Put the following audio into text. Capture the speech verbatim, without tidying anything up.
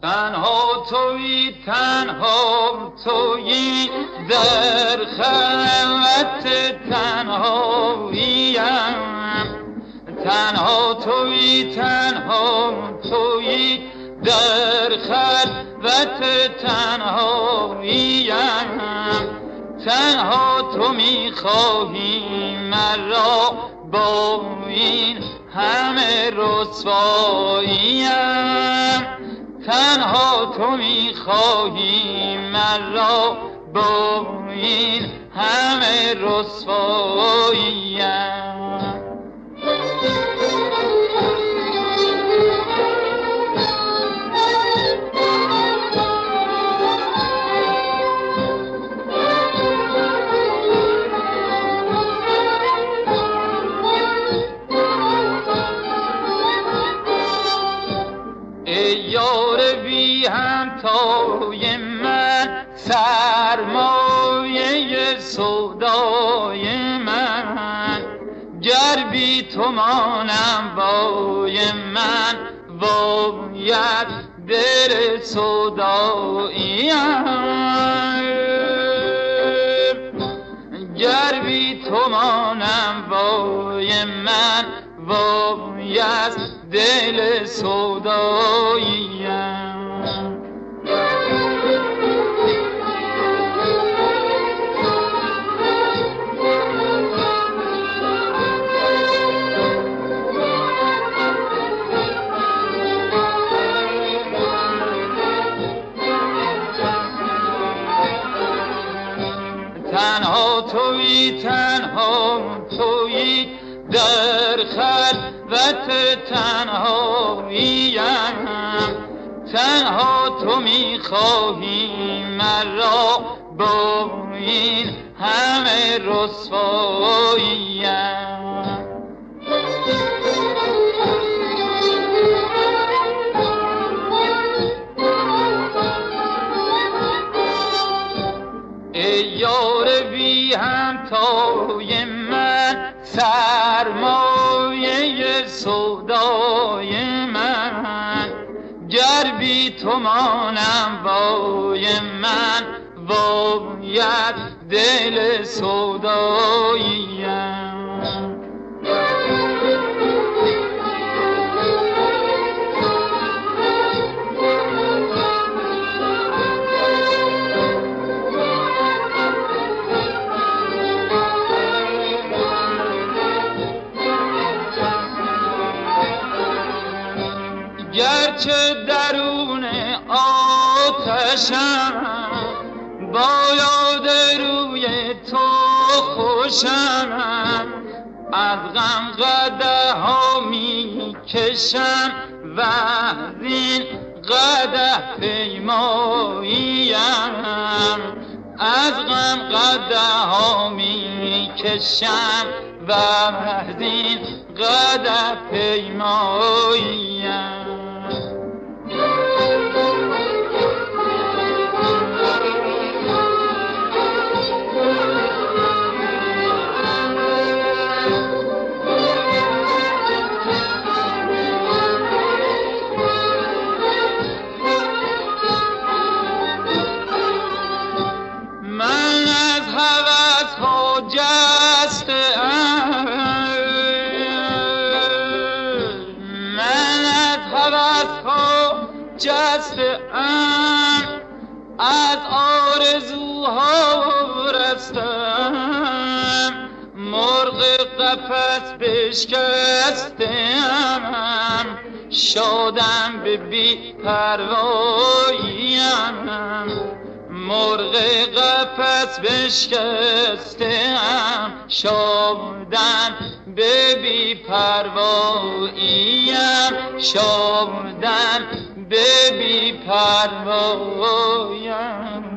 تنها تویی تنها تویی در خلوت تنهاییم، تنها تویی تنها تویی در خلوت تنهاییم، تنها تو میخواهی مرا با این همه رسواییم، تنها تو میخواهی مرا با این همه رسواییم. همتای من سرمایه سودای من، گر بی تو مانم بای من باید در سوداییم، گر بی تو مانم بای من باید دل سوداییم. تنها تویی تنها تویی در خلوت تنهاییم، تنها تو میخواهی مرا با این همه رسواییم. ای یار بی همتای من سرمایه سودای من، گر بی تو مانم بای من باید دل سوداییم. گرچه درون آتشم باید روی تو خوشم، از غم قدح ها می کشم و از این قدح پیماییم، از غم قدح ها می کشم و از این قدح پیماییم. جستم از آرزوها رستم، مرغ قفس بشکستم، شادم به بی پرواییم، مرغ قفس بشکستم، شادم به بی پرواییم، شادم به بی پرواییم.